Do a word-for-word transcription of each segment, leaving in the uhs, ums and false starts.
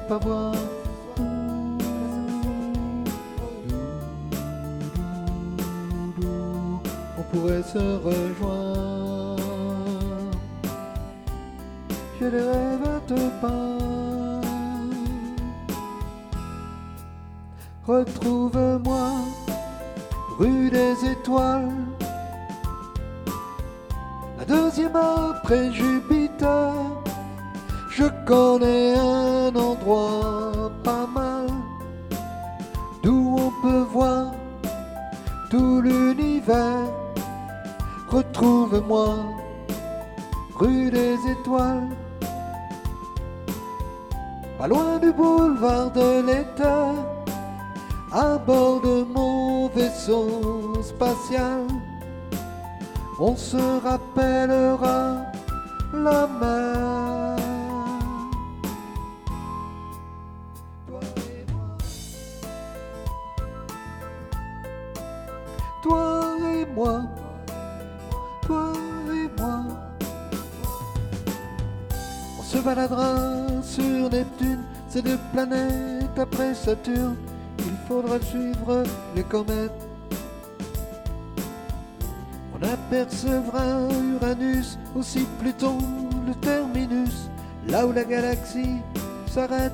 pas voir. On pourrait se rejoindre. J'ai des rêves à te peindre. Retrouve-moi rue des Étoiles, la deuxième après Jupiter. Je connais un endroit pas mal, d'où on peut voir tout l'univers. Retrouve-moi rue des Étoiles, pas loin du boulevard de l'Éther, à bord de mon vaisseau spatial. On se rappellera la mer. Toi et moi, toi et moi, on se baladera sur Neptune, ces deux planètes après Saturne. Il faudra suivre les comètes. On apercevra Uranus, aussi Pluton, le terminus, là où la galaxie s'arrête.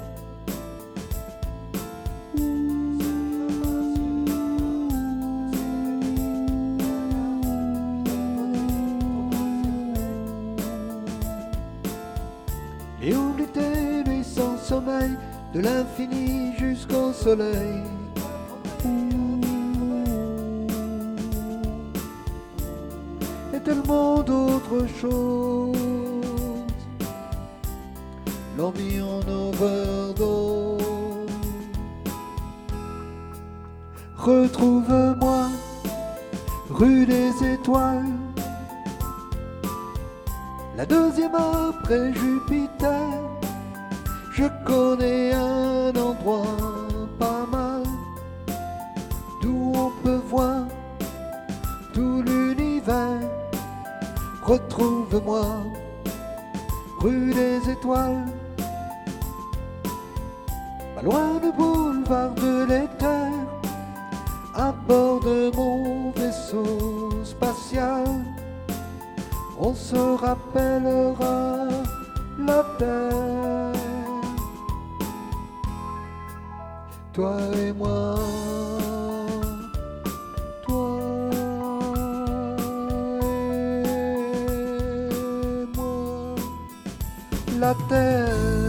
Et oublie tes nuits sans sommeil, de l'infini jusqu'au soleil. Et tellement d'autres choses, l'envie en overdose. Retrouve-moi rue des Étoiles, la deuxième après Jupiter. Je connais un endroit pas mal, d'où on peut voir tout l'univers. Retrouve-moi rue des Étoiles, pas loin du boulevard de l'Éther, à bord de mon vaisseau spatial. On se rappellera la terre. Toi et moi, toi et moi, la terre.